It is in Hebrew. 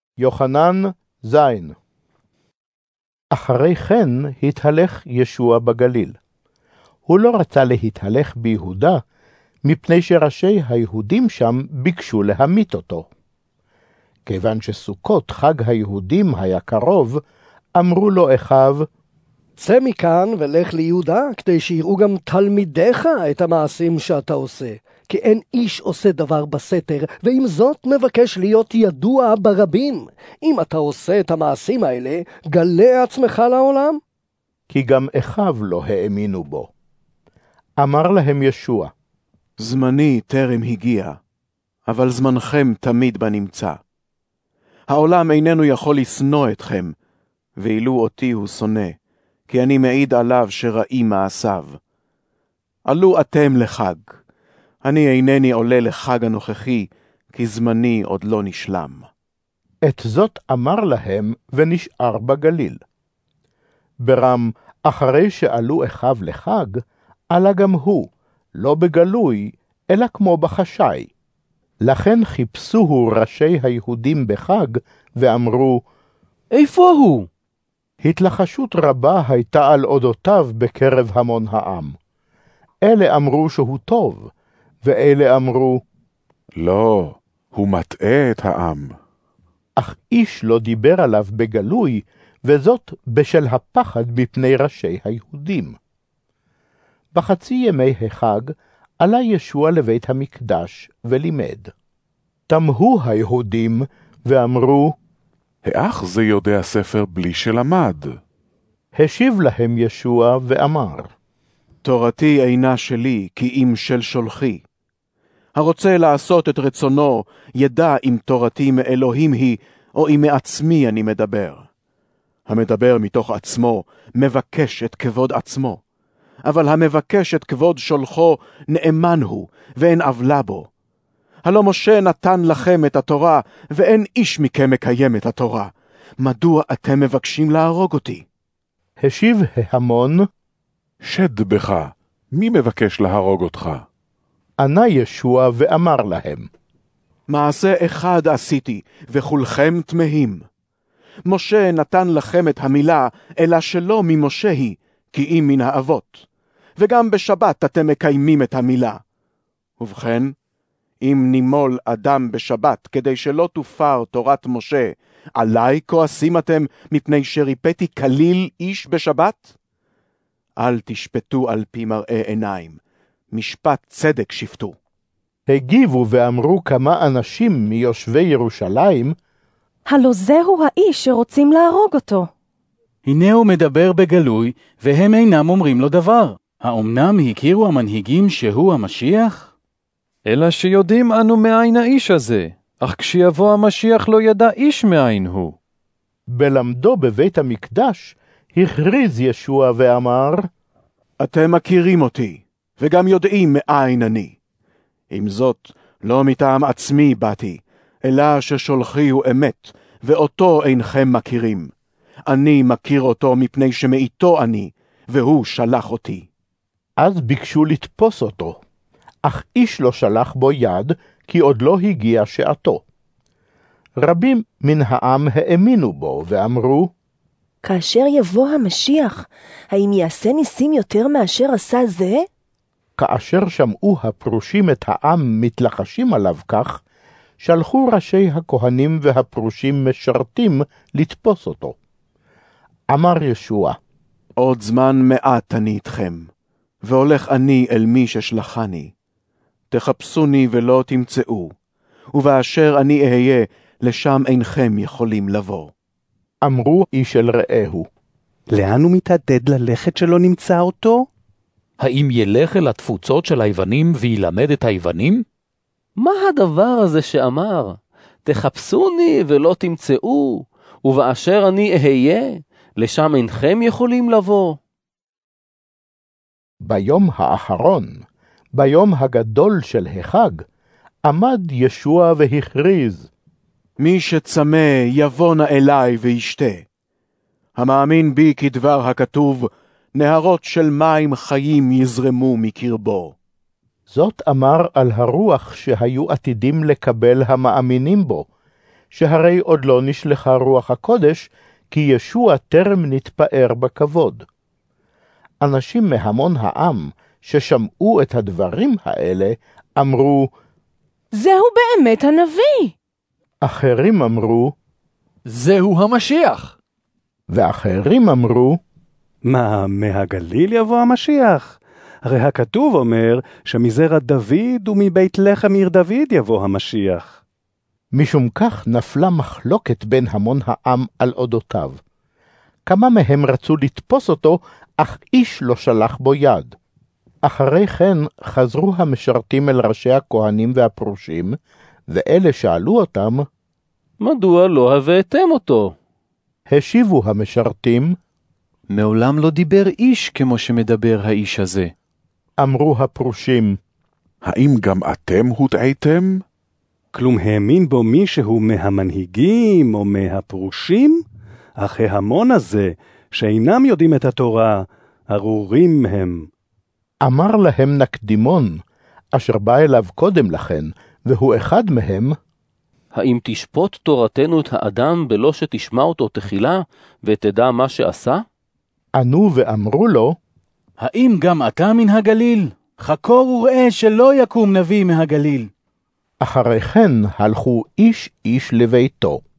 יוחנן ז. אחרי כן התהלך ישוע בגליל. הוא לא רצה להתהלך ביהודה, מפני שראשי היהודים שם ביקשו להמית אותו. כיוון שסוכות חג היהודים היה קרוב, אמרו לו אחיו, צא מכאן ולך ליהודה, כדי שיראו גם תלמידיך את המעשים שאתה עושה. כי אין איש עושה דבר בסתר, ועם זאת מבקש להיות ידוע ברבים. אם אתה עושה את המעשים האלה, גלה עצמך לעולם. כי גם אחיו לא האמינו בו. אמר להם ישוע, זמני טרם הגיע, אבל זמנכם תמיד בנמצא. העולם איננו יכול לשנוא אתכם, ואילו אותי הוא שונא, כי אני מעיד עליו שראי מעשיו. עלו אתם לחג. אני אינני עולה לחג הנוכחי, כי זמני עוד לא נשלם. את זאת אמר להם ונשאר בגליל. ברם, אחרי שעלו אחיו לחג, עלה גם הוא, לא בגלוי, אלא כמו בחשאי. לכן חיפשוהו ראשי היהודים בחג, ואמרו, איפה הוא? התלחשות רבה הייתה על אודותיו בקרב המון העם. אלה אמרו שהוא טוב, ואלה אמרו, לא, הוא מטעה את העם. אך איש לא דיבר עליו בגלוי, וזאת בשל הפחד מפני ראשי היהודים. בחצי ימי החג עלה ישוע לבית המקדש ולימד. תמהו היהודים ואמרו, האח זה יודע ספר בלי שלמד. השיב להם ישוע ואמר, תורתי אינה שלי, כי אם של שולחי. הרוצה לעשות את רצונו, ידע אם תורתי מאלוהים היא, או אם מעצמי אני מדבר. המדבר מתוך עצמו, מבקש את כבוד עצמו. אבל המבקש את כבוד שולחו, נאמן הוא, ואין עוולה בו. הלא משה נתן לכם את התורה, ואין איש מכם מקיים את התורה. מדוע אתם מבקשים להרוג אותי? השיב ההמון, שד בך, מי מבקש להרוג אותך? ענה ישוע ואמר להם, מעשה אחד עשיתי, וכולכם תמהים. משה נתן לכם את המילה, אלא שלא ממשה היא, כי אם מן האבות. וגם בשבת אתם מקיימים את המילה. ובכן, אם נימול אדם בשבת, כדי שלא תופר תורת משה, עלי כועסים אתם מפני שריפאתי כליל איש בשבת? אל תשפטו על פי מראה עיניים, משפט צדק שפטו. הגיבו ואמרו כמה אנשים מיושבי ירושלים, הלא זהו האיש שרוצים להרוג אותו. הנה הוא מדבר בגלוי, והם אינם אומרים לו דבר. האומנם הכירו המנהיגים שהוא המשיח? אלא שיודעים אנו מאין האיש הזה, אך כשיבוא המשיח לא ידע איש מאין הוא. בלמדו בבית המקדש, הכריז ישוע ואמר, אתם מכירים אותי, וגם יודעים מאין אני. עם זאת, לא מטעם עצמי באתי, אלא ששולחי הוא אמת, ואותו אינכם מכירים. אני מכיר אותו מפני שמאיתו אני, והוא שלח אותי. אז ביקשו לתפוס אותו, אך איש לא שלח בו יד, כי עוד לא הגיע שעתו. רבים מן העם האמינו בו ואמרו, כאשר יבוא המשיח, האם יעשה ניסים יותר מאשר עשה זה? כאשר שמעו הפרושים את העם מתלחשים עליו כך, שלחו ראשי הכהנים והפרושים משרתים לתפוס אותו. אמר ישוע, עוד זמן מעט אני איתכם, והולך אני אל מי ששלחני. תחפשוני ולא תמצאו, ובאשר אני אהיה, לשם אינכם יכולים לבוא. אמרו איש אל רעהו, לאן הוא מתעתד ללכת שלא נמצא אותו? האם ילך אל התפוצות של היוונים וילמד את היוונים? מה הדבר הזה שאמר? תחפשוני ולא תמצאו, ובאשר אני אהיה, לשם אינכם יכולים לבוא. ביום האחרון, ביום הגדול של החג, עמד ישוע והכריז, מי שצמא יבוא אליי וישתה. המאמין בי כדבר הכתוב, נהרות של מים חיים יזרמו מקרבו. זאת אמר על הרוח שהיו עתידים לקבל המאמינים בו, שהרי עוד לא נשלחה רוח הקודש, כי ישוע טרם נתפאר בכבוד. אנשים מהמון העם ששמעו את הדברים האלה אמרו, זהו באמת הנביא. אחרים אמרו, זהו המשיח. ואחרים אמרו, מה, מהגליל יבוא המשיח? הרי הכתוב אומר שמזרע דוד ומבית לחם עיר דוד יבוא המשיח. משום כך נפלה מחלוקת בין המון העם על אודותיו. כמה מהם רצו לתפוס אותו, אך איש לא שלח בו יד. אחרי כן חזרו המשרתים אל ראשי הכהנים והפרושים, ואלה שאלו אותם, מדוע לא הבאתם אותו? השיבו המשרתים, מעולם לא דיבר איש כמו שמדבר האיש הזה. אמרו הפרושים, האם גם אתם הוטעיתם? כלום האמין בו מישהו מהמנהיגים או מהפרושים? אך ההמון הזה, שאינם יודעים את התורה, ארורים הם. אמר להם נקדימון, אשר בא אליו קודם לכן, והוא אחד מהם, האם תשפוט תורתנו את האדם בלא שתשמע אותו תחילה, ותדע מה שעשה? ענו ואמרו לו, האם גם אתה מן הגליל? חקור וראה שלא יקום נביא מהגליל. אחרי כן הלכו איש איש לביתו.